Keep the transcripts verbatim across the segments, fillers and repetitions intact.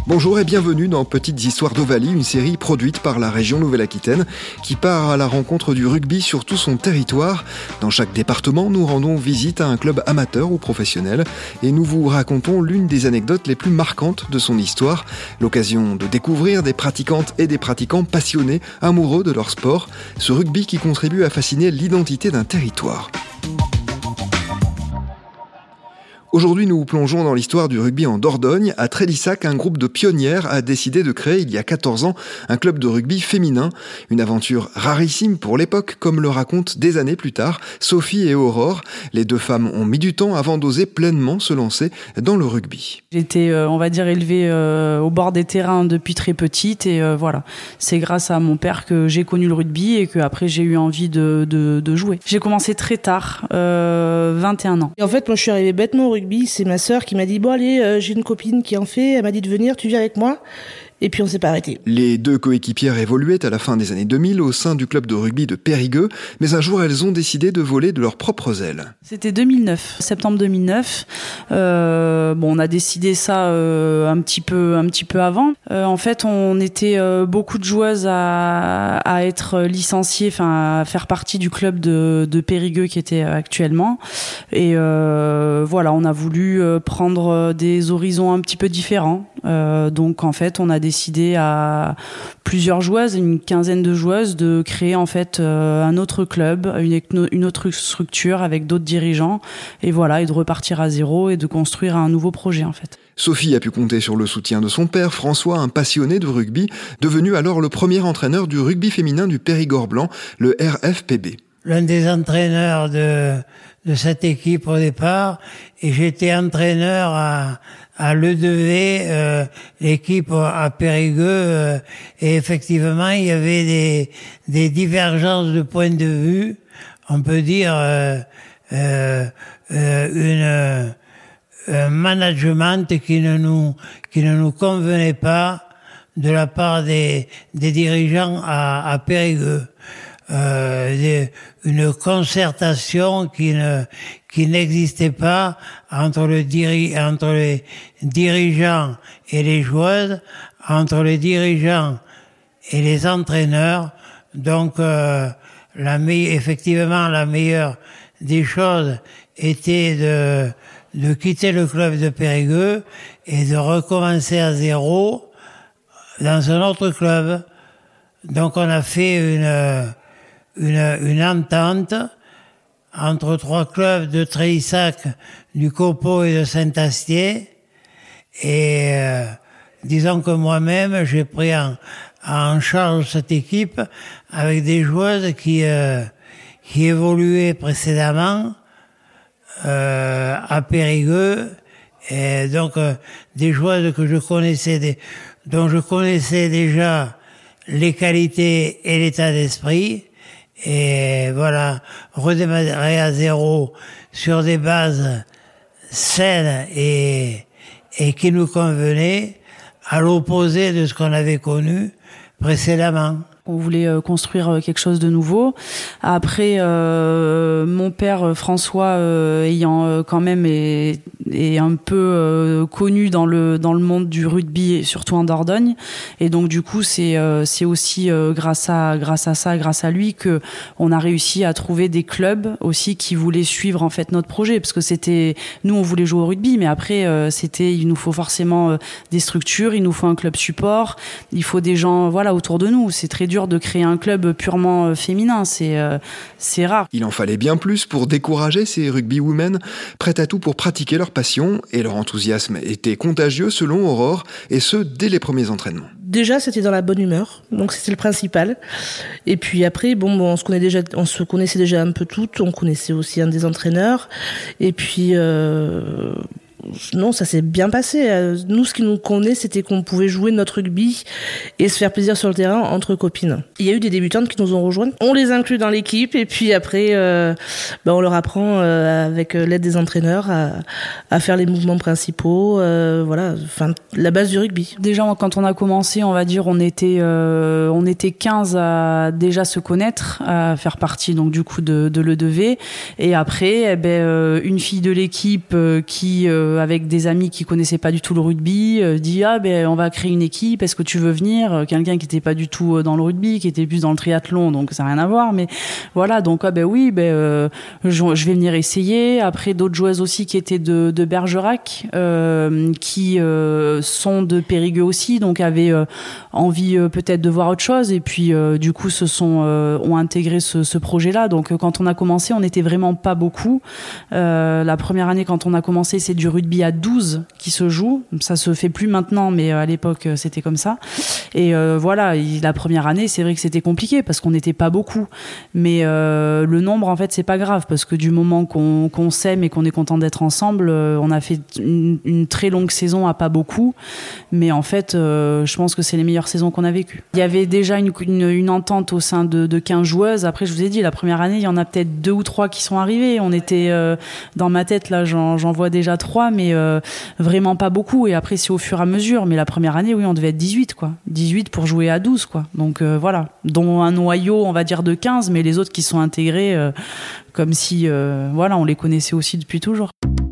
Bonjour et bienvenue dans Petites Histoires d'Ovalie, une série produite par la région Nouvelle-Aquitaine qui part à la rencontre du rugby sur tout son territoire. Dans chaque département, nous rendons visite à un club amateur ou professionnel et nous vous racontons l'une des anecdotes les plus marquantes de son histoire. L'occasion de découvrir des pratiquantes et des pratiquants passionnés, amoureux de leur sport, ce rugby qui contribue à fasciner l'identité d'un territoire. Aujourd'hui, nous plongeons dans l'histoire du rugby en Dordogne. À Trélissac, un groupe de pionnières a décidé de créer, il y a quatorze ans, un club de rugby féminin. Une aventure rarissime pour l'époque, comme le racontent des années plus tard Sophie et Aurore. Les deux femmes ont mis du temps avant d'oser pleinement se lancer dans le rugby. J'ai été, euh, on va dire, élevée euh, au bord des terrains depuis très petite et euh, voilà. C'est grâce à mon père que j'ai connu le rugby et que après j'ai eu envie de, de, de jouer. J'ai commencé très tard, euh, vingt et un ans. Et en fait, moi, je suis arrivée bêtement au rugby. C'est ma sœur qui m'a dit « Bon, allez, euh, j'ai une copine qui en fait. Elle m'a dit de venir, tu viens avec moi ?» Et puis on s'est pas arrêté. Les deux coéquipières évoluaient à la fin des années deux mille au sein du club de rugby de Périgueux, mais un jour elles ont décidé de voler de leurs propres ailes. C'était deux mille neuf, septembre deux mille neuf. Euh, bon, on a décidé ça euh, un petit peu, un petit peu avant. Euh, en fait, on était euh, beaucoup de joueuses à, à être licenciées, enfin à faire partie du club de, de Périgueux qui était actuellement. Et euh, voilà, on a voulu prendre des horizons un petit peu différents. Euh, donc en fait, on a décidé à plusieurs joueuses, une quinzaine de joueuses, de créer en fait euh, un autre club, une, une autre structure avec d'autres dirigeants, et voilà, et de repartir à zéro et de construire un nouveau projet en fait. Sophie a pu compter sur le soutien de son père, François, un passionné de rugby, devenu alors le premier entraîneur du rugby féminin du Périgord blanc, le R F P B. L'un des entraîneurs de, de cette équipe au départ, et j'étais entraîneur à, à l'E deux V, euh, l'équipe à Périgueux, euh, et effectivement il y avait des, des divergences de point de vue, on peut dire euh, euh, euh, une un management qui ne nous qui ne nous convenait pas de la part des des dirigeants à, à Périgueux. Euh, des, une concertation qui ne qui n'existait pas entre le diri, entre les dirigeants et les joueuses, entre les dirigeants et les entraîneurs. Donc euh, la me, effectivement la meilleure des choses était de de quitter le club de Périgueux et de recommencer à zéro dans un autre club. Donc on a fait une Une, une entente entre trois clubs de Trélissac, du Copeau et de Saint-Astier. Et euh, disons que moi-même, j'ai pris en, en charge cette équipe avec des joueuses qui, euh, qui évoluaient précédemment euh, à Périgueux. Et donc euh, des joueuses que je connaissais, des, dont je connaissais déjà les qualités et l'état d'esprit. Et voilà, redémarrer à zéro sur des bases saines et, et qui nous convenaient, à l'opposé de ce qu'on avait connu précédemment. On voulait construire quelque chose de nouveau. Après, euh, mon père François, euh, ayant euh, quand même est, est un peu euh, connu dans le dans le monde du rugby, surtout en Dordogne, et donc du coup c'est euh, c'est aussi euh, grâce à grâce à ça, grâce à lui que on a réussi à trouver des clubs aussi qui voulaient suivre en fait notre projet, parce que c'était nous on voulait jouer au rugby, mais après euh, c'était il nous faut forcément euh, des structures, il nous faut un club support, il faut des gens voilà autour de nous. C'est très dur de créer un club purement féminin, c'est euh, c'est rare. Il en fallait bien plus pour décourager ces rugby women, prêtes à tout pour pratiquer leur passion, et leur enthousiasme était contagieux selon Aurore, et ce dès les premiers entraînements. Déjà, c'était dans la bonne humeur, donc c'était le principal. Et puis après, bon, bon on se connaît déjà, on se connaissait déjà un peu toutes, on connaissait aussi un des entraîneurs, et puis. Euh Non, ça s'est bien passé. Nous, ce qui nous convenait, c'était qu'on pouvait jouer notre rugby et se faire plaisir sur le terrain entre copines. Il y a eu des débutantes qui nous ont rejointes. On les inclut dans l'équipe et puis après, euh, ben on leur apprend euh, avec l'aide des entraîneurs à, à faire les mouvements principaux. Euh, voilà, enfin la base du rugby. Déjà, quand on a commencé, on va dire, on était, euh, on était quinze à déjà se connaître, à faire partie donc du coup de, de l'E deux V. Et après, eh ben, euh, une fille de l'équipe euh, qui euh, euh, avec des amis qui connaissaient pas du tout le rugby, euh, dit ah ben on va créer une équipe, est-ce que tu veux venir? Quelqu'un qui était pas du tout dans le rugby, qui était plus dans le triathlon, donc ça n'a rien à voir, mais voilà, donc ah ben oui, ben euh, je, je vais venir essayer. Après d'autres joueuses aussi qui étaient de, de Bergerac, euh, qui euh, sont de Périgueux aussi, donc avaient euh, envie euh, peut-être de voir autre chose, et puis euh, du coup se sont euh, ont intégré ce, ce projet-là. Donc euh, quand on a commencé, on n'était vraiment pas beaucoup. Euh, la première année quand on a commencé, c'est du rugby à douze qui se joue. Ça se fait plus maintenant, mais à l'époque c'était comme ça. Et euh, voilà, la première année, c'est vrai que c'était compliqué parce qu'on n'était pas beaucoup. Mais euh, le nombre, en fait, c'est pas grave parce que du moment qu'on, qu'on s'aime et qu'on est content d'être ensemble, euh, on a fait une, une très longue saison à pas beaucoup. Mais en fait, euh, je pense que c'est les meilleures saisons qu'on a vécues. Il y avait déjà une, une, une entente au sein de, de quinze joueuses. Après, je vous ai dit, la première année, il y en a peut-être deux ou trois qui sont arrivés. On était euh, dans ma tête, là, j'en, j'en vois déjà trois, mais euh, vraiment pas beaucoup. Et après, c'est au fur et à mesure. Mais la première année, oui, on devait être dix-huit, quoi. dix-huit pour jouer à douze, quoi. Donc euh, voilà, dont un noyau, on va dire, de quinze, mais les autres qui sont intégrés euh, comme si euh, voilà, on les connaissait aussi depuis toujours.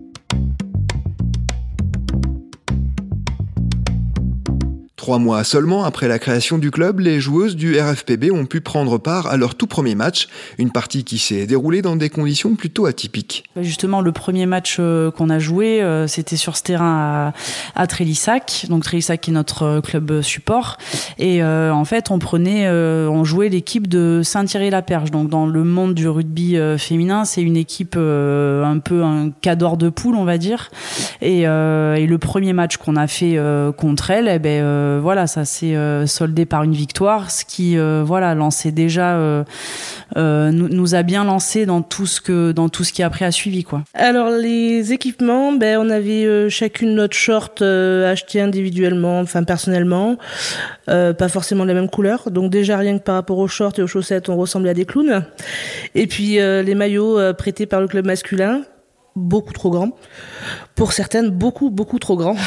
Trois mois seulement après la création du club, les joueuses du R F P B ont pu prendre part à leur tout premier match, une partie qui s'est déroulée dans des conditions plutôt atypiques. Justement, le premier match euh, qu'on a joué, euh, c'était sur ce terrain à, à Trélissac, donc Trélissac qui est notre club support, et euh, en fait on prenait, euh, on jouait l'équipe de Saint-Thierry-la-Perche. Donc dans le monde du rugby euh, féminin, c'est une équipe euh, un peu un cadre de poule, on va dire, et, euh, et le premier match qu'on a fait euh, contre elle, eh ben euh, voilà, ça s'est euh, soldé par une victoire, ce qui euh, voilà lançait déjà euh, euh, nous, nous a bien lancé dans tout ce que dans tout ce qui après a suivi, quoi. Alors les équipements, ben on avait euh, chacune notre short euh, acheté individuellement, enfin personnellement, euh, pas forcément de la même couleur. Donc déjà rien que par rapport aux shorts et aux chaussettes, on ressemblait à des clowns. Et puis euh, les maillots euh, prêtés par le club masculin, beaucoup trop grands. Pour certaines, beaucoup beaucoup trop grands.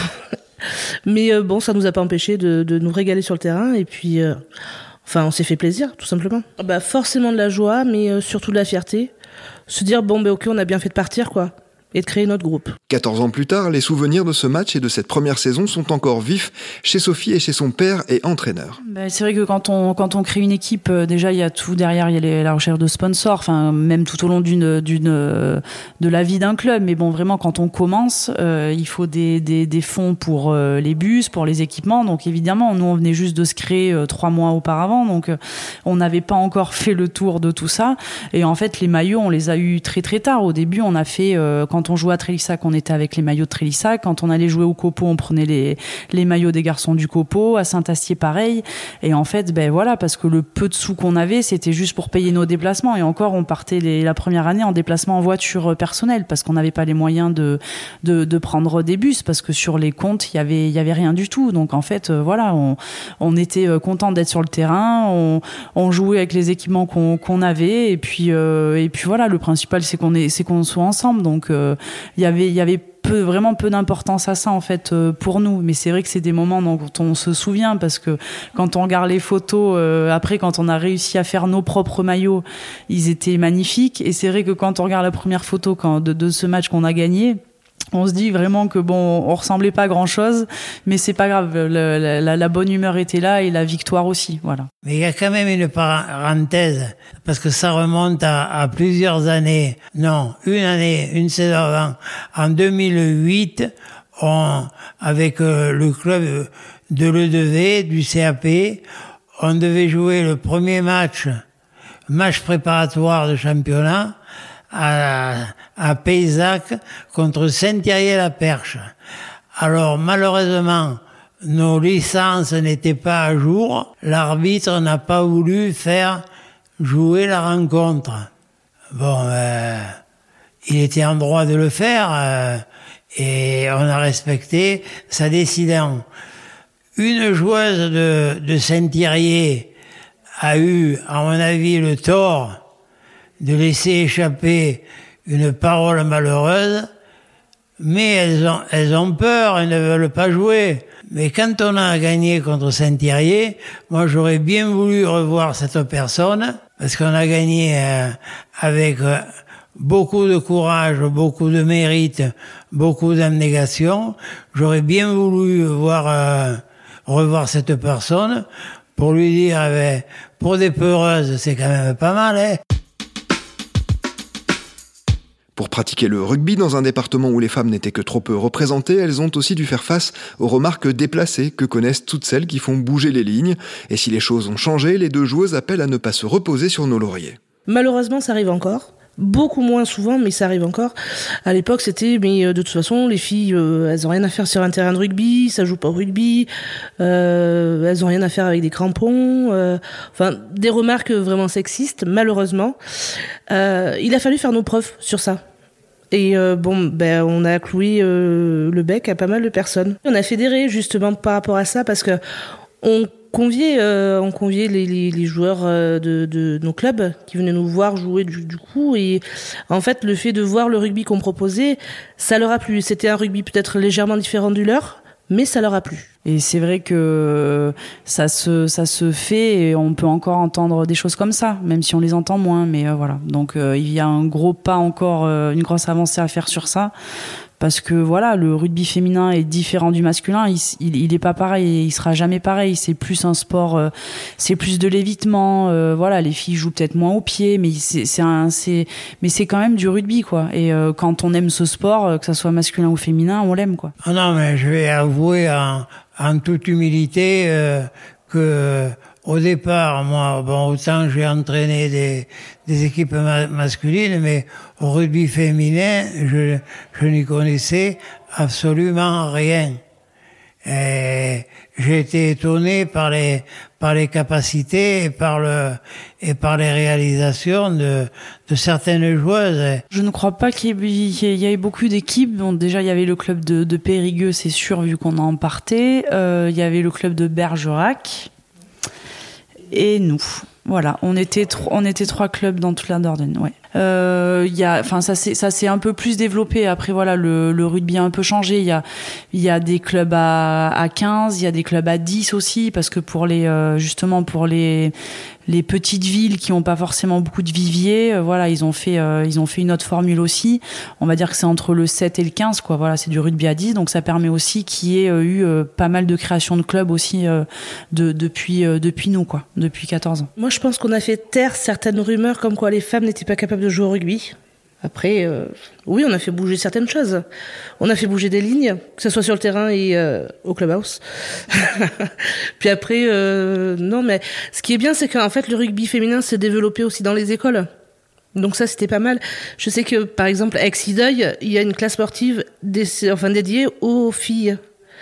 Mais euh, bon, ça nous a pas empêché de, de nous régaler sur le terrain, et puis euh, enfin on s'est fait plaisir, tout simplement. Bah forcément de la joie, mais euh, surtout de la fierté. Se dire bon ben ok, on a bien fait de partir, quoi, et de créer notre groupe. quatorze ans plus tard, les souvenirs de ce match et de cette première saison sont encore vifs chez Sophie et chez son père et entraîneur. Ben, c'est vrai que quand on quand on crée une équipe, euh, déjà il y a tout derrière, il y a les, la recherche de sponsors, enfin même tout au long d'une d'une euh, de la vie d'un club. Mais bon, vraiment quand on commence, euh, il faut des des des fonds pour euh, les bus, pour les équipements. Donc évidemment, nous on venait juste de se créer euh, trois mois auparavant, donc euh, on n'avait pas encore fait le tour de tout ça. Et en fait, les maillots, on les a eu très très tard. Au début, on a fait euh, quand on jouait à Trélissac, on était avec les maillots de Trélissac. Quand on allait jouer au Copeau, on prenait les, les maillots des garçons du Copeau. À Saint-Astier, pareil. Et en fait, ben voilà, parce que le peu de sous qu'on avait, c'était juste pour payer nos déplacements. Et encore, on partait les, la première année en déplacement en voiture personnelle parce qu'on n'avait pas les moyens de, de, de prendre des bus, parce que sur les comptes, il y avait, il y avait rien du tout. Donc en fait, euh, voilà, on, on était content d'être sur le terrain. On, on jouait avec les équipements qu'on, qu'on avait. Et puis, euh, et puis voilà, le principal, c'est qu'on est, c'est qu'on soit ensemble. Donc, euh, il y avait, il y avait peu, vraiment peu d'importance à ça en fait euh, pour nous. Mais c'est vrai que c'est des moments dont on se souvient, parce que quand on regarde les photos euh, après, quand on a réussi à faire nos propres maillots, ils étaient magnifiques. Et c'est vrai que quand on regarde la première photo quand, de, de ce match qu'on a gagné, on se dit vraiment que bon, on ressemblait pas à grand chose, mais c'est pas grave. Le, la, la bonne humeur était là et la victoire aussi, voilà. Mais il y a quand même une parenthèse, parce que ça remonte à, à plusieurs années. Non, une année, une saison avant. En deux mille huit, on, avec euh, le club de l'E deux V, du C A P, on devait jouer le premier match, match préparatoire de championnat, à, à Paysac contre Saint-Thierry-la-Perche. Alors malheureusement, nos licences n'étaient pas à jour. L'arbitre n'a pas voulu faire jouer la rencontre. Bon, euh, il était en droit de le faire euh, et on a respecté sa décision. Une joueuse de, de Saint-Thierry a eu, à mon avis, le tort de laisser échapper une parole malheureuse, mais elles ont, elles ont peur, elles ne veulent pas jouer. Mais quand on a gagné contre Saint-Thierry, moi j'aurais bien voulu revoir cette personne, parce qu'on a gagné euh, avec euh, beaucoup de courage, beaucoup de mérite, beaucoup d'abnégation. J'aurais bien voulu voir euh, revoir cette personne pour lui dire, eh ben, pour des peureuses, c'est quand même pas mal, hein. Pour pratiquer le rugby dans un département où les femmes n'étaient que trop peu représentées, elles ont aussi dû faire face aux remarques déplacées que connaissent toutes celles qui font bouger les lignes. Et si les choses ont changé, les deux joueuses appellent à ne pas se reposer sur nos lauriers. Malheureusement, ça arrive encore. Beaucoup moins souvent, mais ça arrive encore. À l'époque, c'était, mais de toute façon, les filles, euh, elles ont rien à faire sur un terrain de rugby, ça joue pas au rugby, euh, elles ont rien à faire avec des crampons, euh, enfin, des remarques vraiment sexistes, malheureusement. Euh, il a fallu faire nos preuves sur ça. Et euh, bon, ben, on a cloué euh, le bec à pas mal de personnes. On a fédéré justement par rapport à ça parce que on conviait, euh, on conviait les, les, les joueurs euh, de, de nos clubs qui venaient nous voir jouer du, du coup. Et en fait, le fait de voir le rugby qu'on proposait, ça leur a plu. C'était un rugby peut-être légèrement différent du leur, mais ça leur a plu. Et c'est vrai que ça se, ça se fait et on peut encore entendre des choses comme ça, même si on les entend moins. Mais euh, voilà, donc euh, il y a un gros pas encore, euh, une grosse avancée à faire sur ça. Parce que voilà, le rugby féminin est différent du masculin. Il, il, il est pas pareil, il sera jamais pareil. C'est plus un sport, euh, c'est plus de l'évitement. Euh, voilà, les filles jouent peut-être moins au pied, mais c'est, c'est un, c'est, mais c'est quand même du rugby, quoi. Et euh, quand on aime ce sport, que ça soit masculin ou féminin, on l'aime, quoi. Ah non, mais je vais avouer en, en toute humilité euh, que au départ, moi, bon, autant j'ai entraîné des, des équipes ma- masculines, mais au rugby féminin, je, je n'y connaissais absolument rien. Et j'ai été étonné par les, par les capacités et par le, et par les réalisations de, de certaines joueuses. Je ne crois pas qu'il y ait, il y ait beaucoup d'équipes. Bon, déjà, il y avait le club de, de Périgueux, c'est sûr, vu qu'on en partait. Euh, il y avait le club de Bergerac. Et nous, voilà, on était tro- on était trois clubs dans toute la Dordogne, ouais. Euh, il y a, enfin ça c'est ça s'est un peu plus développé. Après voilà, le, le rugby a un peu changé. Il y a il y a des clubs à, à quinze, il y a des clubs à dix aussi, parce que pour les euh, justement pour les les petites villes qui ont pas forcément beaucoup de viviers, euh, voilà, ils ont fait euh, ils ont fait une autre formule aussi. On va dire que c'est entre le sept et le quinze, quoi. Voilà, c'est du rugby à dix, donc ça permet aussi qu'il y ait euh, eu euh, pas mal de création de clubs aussi euh, de depuis euh, depuis nous, quoi, depuis quatorze ans. Moi, je pense qu'on a fait taire certaines rumeurs comme quoi les femmes n'étaient pas capables de jouer au rugby. Après, euh, oui, on a fait bouger certaines choses. On a fait bouger des lignes, que ce soit sur le terrain et euh, au clubhouse. Puis après, euh, non, mais ce qui est bien, c'est qu'en fait, le rugby féminin s'est développé aussi dans les écoles. Donc ça, c'était pas mal. Je sais que, par exemple, à Exideuil, il y a une classe sportive dé- enfin, dédiée aux filles.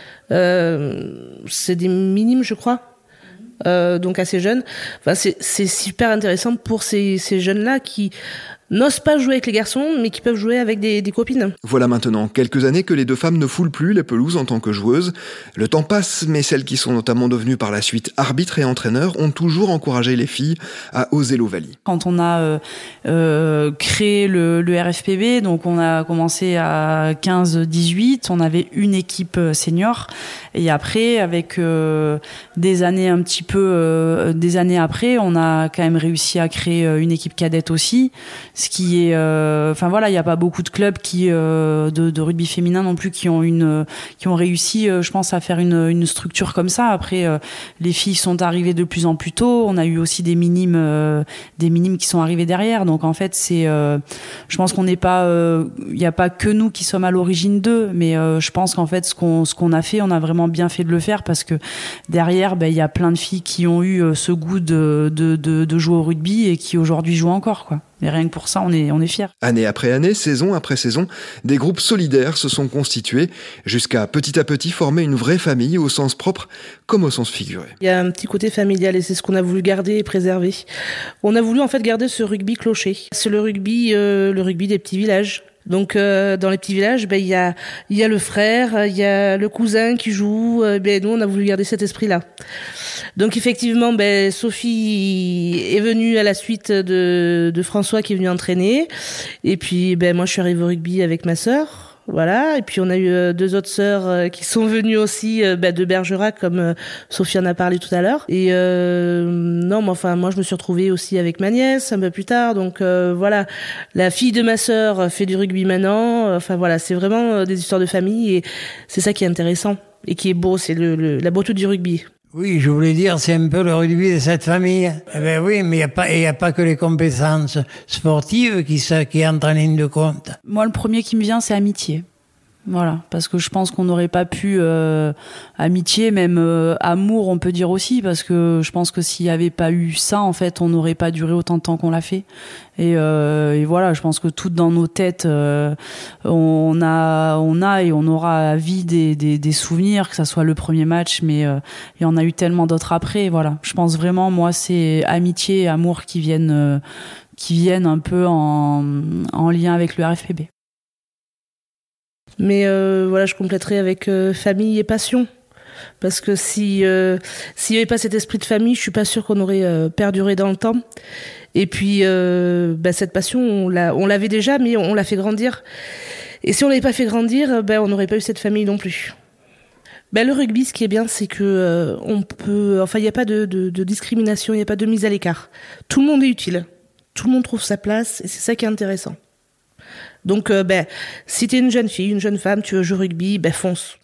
Euh, c'est des minimes, je crois. Euh, donc assez jeunes. Enfin, c'est, c'est super intéressant pour ces, ces jeunes-là qui n'osent pas jouer avec les garçons, mais qui peuvent jouer avec des, des copines. Voilà maintenant quelques années que les deux femmes ne foulent plus les pelouses en tant que joueuses. Le temps passe, mais celles qui sont notamment devenues par la suite arbitres et entraîneurs ont toujours encouragé les filles à oser l'Ovalie. Quand on a euh, euh, créé le, le R F P B, donc on a commencé à quinze dix-huit, on avait une équipe senior, et après, avec euh, des années un petit peu, euh, des années après, on a quand même réussi à créer une équipe cadette aussi. Ce qui est, euh, enfin voilà, il n'y a pas beaucoup de clubs qui euh, de, de rugby féminin non plus qui ont une, qui ont réussi, euh, je pense, à faire une, une structure comme ça. Après, euh, les filles sont arrivées de plus en plus tôt. On a eu aussi des minimes, euh, des minimes qui sont arrivés derrière. Donc en fait, c'est, euh, je pense qu'on n'est pas, il euh, n'y a pas que nous qui sommes à l'origine d'eux, mais euh, je pense qu'en fait, ce qu'on, ce qu'on a fait, on a vraiment bien fait de le faire parce que derrière, ben il y a plein de filles qui ont eu euh, ce goût de, de, de, de jouer au rugby et qui aujourd'hui jouent encore, quoi. Mais rien que pour ça, on est, on est fiers. Année après année, saison après saison, des groupes solidaires se sont constitués jusqu'à petit à petit former une vraie famille au sens propre comme au sens figuré. Il y a un petit côté familial et c'est ce qu'on a voulu garder et préserver. On a voulu en fait garder ce rugby clocher. C'est le rugby, euh, le rugby des petits villages. Donc euh, dans les petits villages, ben il y a il y a le frère, il y a le cousin qui joue. Euh, ben nous on a voulu garder cet esprit-là. Donc effectivement, ben Sophie est venue à la suite de de François qui est venu entraîner. Et puis ben moi je suis arrivée au rugby avec ma sœur. Voilà, et puis on a eu euh, deux autres sœurs euh, qui sont venues aussi euh, bah, de Bergerac, comme euh, Sophie en a parlé tout à l'heure. Et euh, non, mais enfin, moi je me suis retrouvée aussi avec ma nièce un peu plus tard. Donc euh, voilà, la fille de ma sœur fait du rugby maintenant. Enfin voilà, c'est vraiment euh, des histoires de famille et c'est ça qui est intéressant et qui est beau, c'est le, le, la beauté du rugby. Oui, je voulais dire, c'est un peu le rugby de cette famille. Eh ben oui, mais il n'y a pas, il y a pas que les compétences sportives qui, qui entrent en ligne de compte. Moi, le premier qui me vient, c'est amitié. Voilà, parce que je pense qu'on n'aurait pas pu euh, amitié, même euh, amour, on peut dire aussi, parce que je pense que s'il n'y avait pas eu ça, en fait, on n'aurait pas duré autant de temps qu'on l'a fait. Et, euh, et voilà, je pense que tout dans nos têtes, euh, on a, on a et on aura à vie des, des, des souvenirs, que ça soit le premier match, mais euh, il y en a eu tellement d'autres après. Et voilà, je pense vraiment, moi, c'est amitié et amour qui viennent, euh, qui viennent un peu en, en lien avec le R F P B. Mais euh, voilà, je compléterai avec euh, famille et passion. Parce que si euh, s'il n'y avait pas cet esprit de famille, je suis pas sûre qu'on aurait euh, perduré dans le temps. Et puis euh, bah, cette passion, on, l'a, on l'avait déjà, mais on l'a fait grandir. Et si on l'avait pas fait grandir, bah, on n'aurait pas eu cette famille non plus. Bah, le rugby, ce qui est bien, c'est que euh, on peut, enfin, il n'y a pas de, de, de discrimination, il n'y a pas de mise à l'écart. Tout le monde est utile, tout le monde trouve sa place, et c'est ça qui est intéressant. Donc, euh, ben, si t'es une jeune fille, une jeune femme, tu veux jouer au rugby, ben fonce.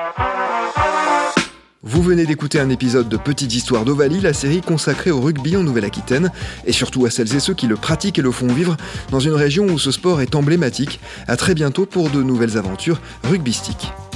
Vous venez d'écouter un épisode de Petites Histoires d'Ovalie, la série consacrée au rugby en Nouvelle-Aquitaine, et surtout à celles et ceux qui le pratiquent et le font vivre dans une région où ce sport est emblématique. À très bientôt pour de nouvelles aventures rugbystiques.